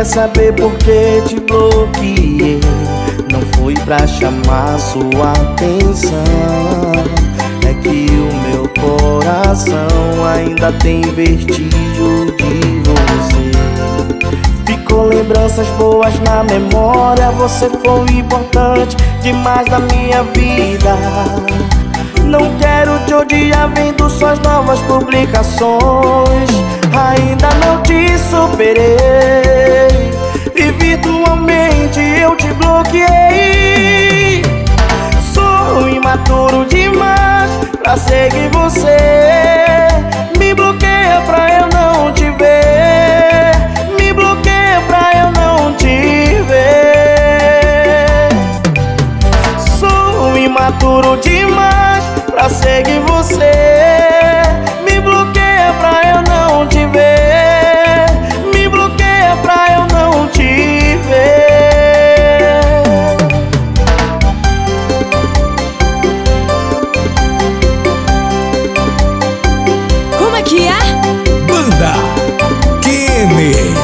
quer saber por que te bloqueei? Não foi pra chamar sua atenção, é que o meu coração ainda tem vestígio de você. Ficou lembranças boas na memória, você foi importante demais na minha vida. Não quero te odiar vendo suas novas publicações. Ainda não te superei e virtualmente eu te bloqueei. Sou imaturo demais pra seguir você. Me bloqueia pra eu não te ver. Me bloqueia pra eu não te ver. Sou imaturo demais pra seguir você. Me bloqueia pra eu não te ver. Me bloqueia pra eu não te ver. Como é que é? Banda Kenny.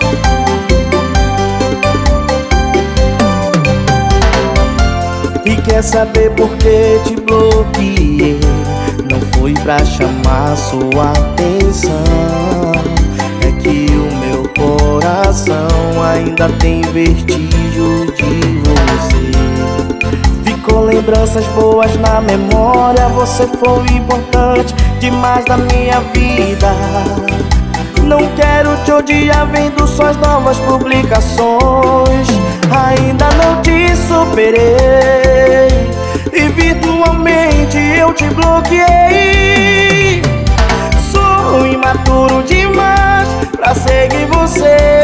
E quer saber por que te bloqueei? Não foi pra chamar sua atenção, é que o meu coração ainda tem vestígio de você. Ficou lembranças boas na memória, você foi importante demais na minha vida. Não quero te odiar vendo suas novas publicações. Ainda não te superei e virtualmente eu te bloqueei. Sou imaturo demais pra seguir você.